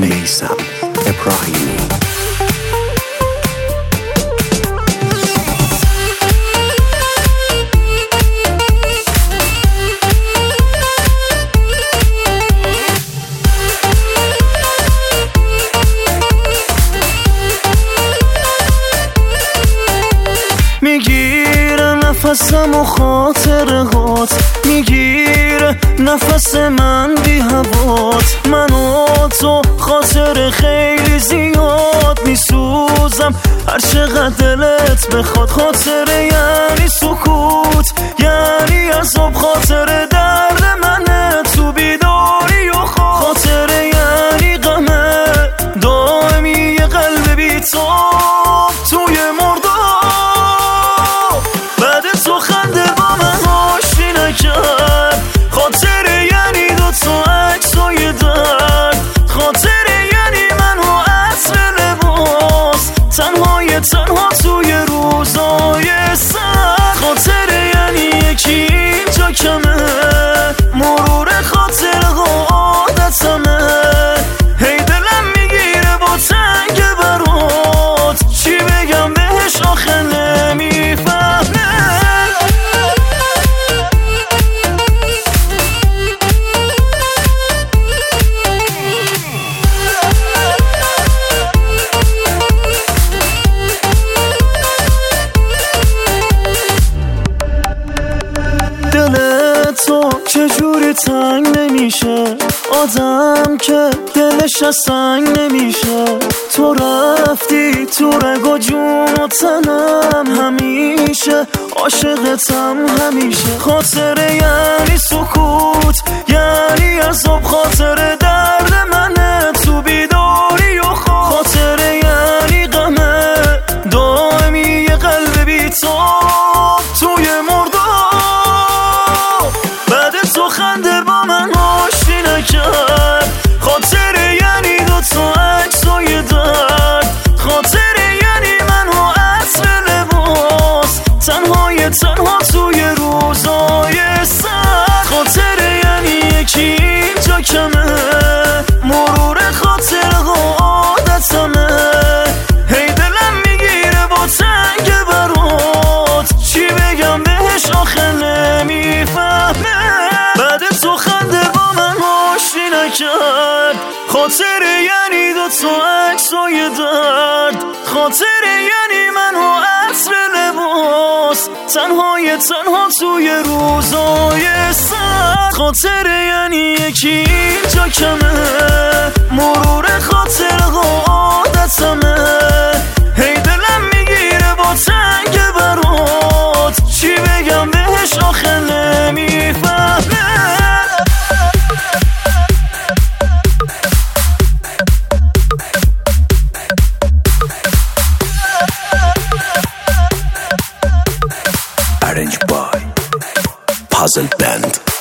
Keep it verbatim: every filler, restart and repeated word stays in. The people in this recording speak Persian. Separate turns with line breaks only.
میثم ابراهیمی.
میگیره نفسم و خاطرهات، میگیره نفس من بی هوات. من و تو خاطر خیلی زیاد میسوزم هر چقدر دلت بخواد. خاطر یعنی سکوت، یعنی عذاب، خاطر درد منه تو بیداری و خواب. خاطر یعنی غمه دائمی یه قلب بی‌تاب توی مرداب. بعد تو خنده با من آشتی نکرد. خاطر یعنی دوتا عکسای درد. خاطر یعنی من و عطر لباس، تنهای تنها توی روزای سرد. خاطر یعنی یکی اینجا کمه، مرور خاطرها عادتمه. هی دلم میگیره با تنگ برات، چی بگم بهش آخه نمیفهمه. دل تو چجوری تنگ نمیشه، آدم که دلش از سنگ نمیشه. تو رفتی تو رگ و جون و تنم، همیشه عاشقتم همیشه. خاطر یعنی سکوت، یعنی عذاب، خاطر درد منه تو بیداری و خواب. خاطر یعنی غمه دائمی یه قلب بی‌تاب توی مرداب. بعد تو خنده با من آشتی نکرد. خاطر یعنی دوتا عکسای درد. خاطر یعنی من و عطر لباس، تنهای تنها توی روزای سرد. خاطر یعنی یکی اینجا کمه، مرور خاطرها عادتمه. هی دلم میگیره با تنگ برات، چی بگم بهش آخه نمیفهمه. بعد تو خنده با من آشتی نکرد. خاطر یعنی دوتا عکسای درد. خاطر یعنی من و عطر لباس، تنهای تنها توی روزای سرد. خاطر یعنی یکی اینجا کمه، مرور خاطرها عادتمه. هی دلم میگیره با تنگ برات، چی بگم بهش آخه نمیفهمه.
Arranged by Puzzle Band.